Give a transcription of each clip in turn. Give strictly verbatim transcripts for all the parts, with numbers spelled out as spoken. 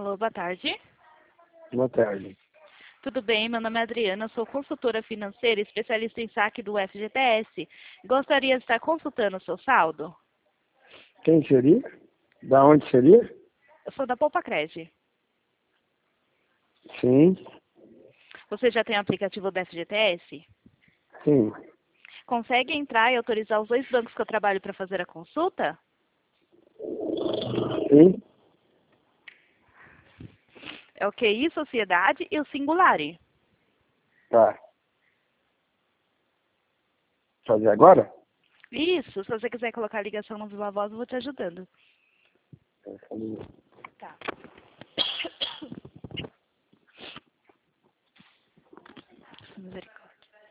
Alô, boa tarde. Boa tarde. Tudo bem? Meu nome é Adriana, sou consultora financeira, especialista em saque do F G T S. Gostaria de estar consultando o seu saldo? Quem seria? Da onde seria? Eu sou da Poupa Cred. Sim, Você já tem o aplicativo do F G T S? sim, Consegue entrar e autorizar os dois bancos que eu trabalho para fazer a consulta? sim. É o Q I Sociedade e o Singulari. Tá. Fazer agora? Isso, se você quiser colocar a ligação no Viva Voz, eu vou te ajudando. Tá. Misericórdia.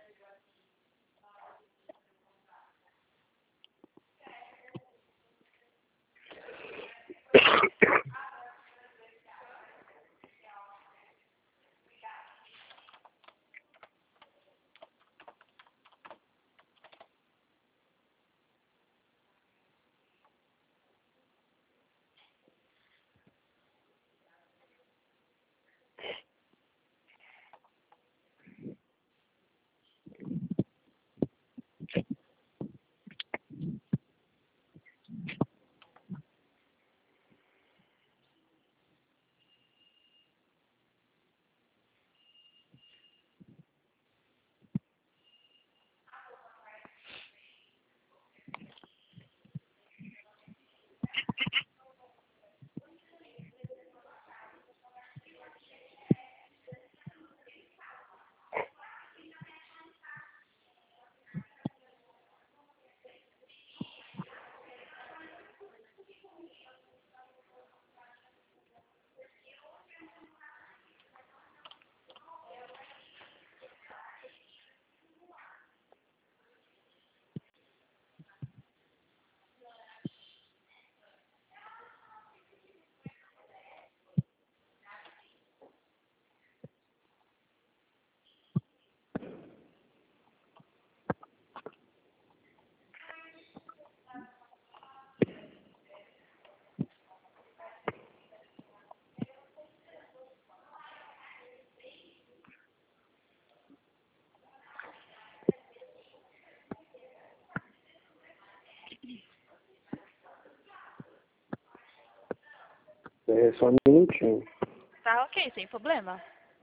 É só um minutinho. Tá ok, sem problema.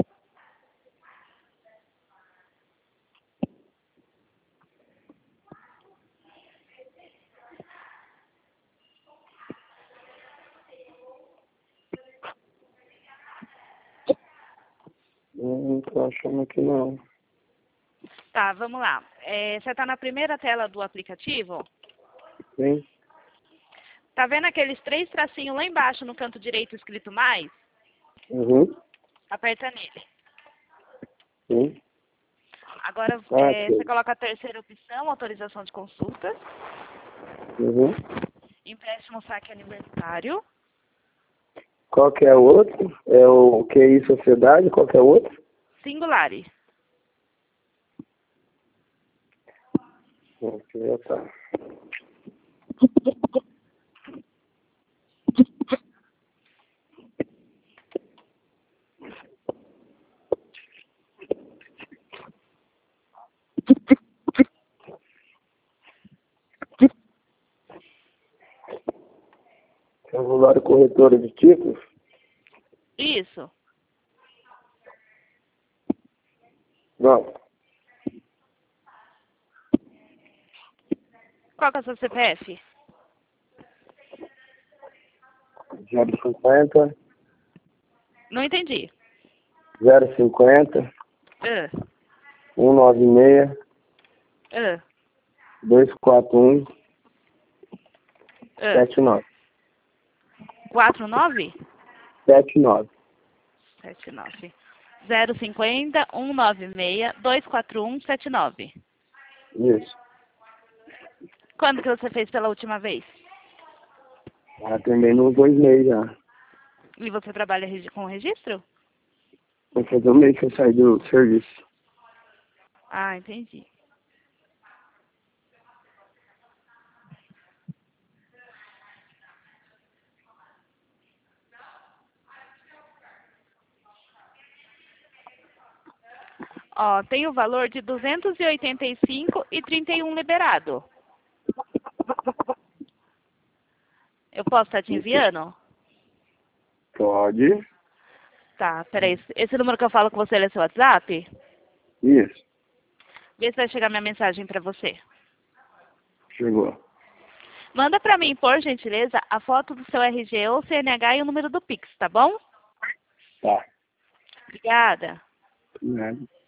Não tô achando que não. Tá, vamos lá. É, você está na primeira tela do aplicativo? Sim, Tá vendo aqueles três tracinhos lá embaixo no canto direito escrito mais? uhum, Aperta nele. sim. Agora Ah, é, você aqui. coloca a terceira opção, autorização de consultas, Uhum. empréstimo saque aniversário, Qual que é o outro? É o Q I Sociedade, qual que é o outro? Singulari. Aqui já tá. Celular corretora de títulos? Isso. Não. Qual que é o seu C P F? zero cinquenta, Não entendi. zero cinquenta, Ah, cento e noventa e seis, ah, dois quatro um, ah. sete nove. quatro nove? sete nove. sete nove. zero cinquenta, cento e noventa e seis, dois quatro um, sete nove. Isso. Quando que você fez pela última vez? Já também nos dois meses já. E você trabalha regi- com registro? Vai fazer um mês que eu saí do serviço. Ah, entendi. Ó, tem o valor de duzentos e oitenta e cinco e trinta e um liberado. Eu posso estar te enviando? Pode. Tá, peraí. Esse número que eu falo com você é seu WhatsApp? Isso. Vê se vai chegar minha mensagem pra você. Chegou. Manda pra mim, por gentileza, a foto do seu R G ou C N H e o número do Pix, tá bom? Tá. Obrigada. Nada.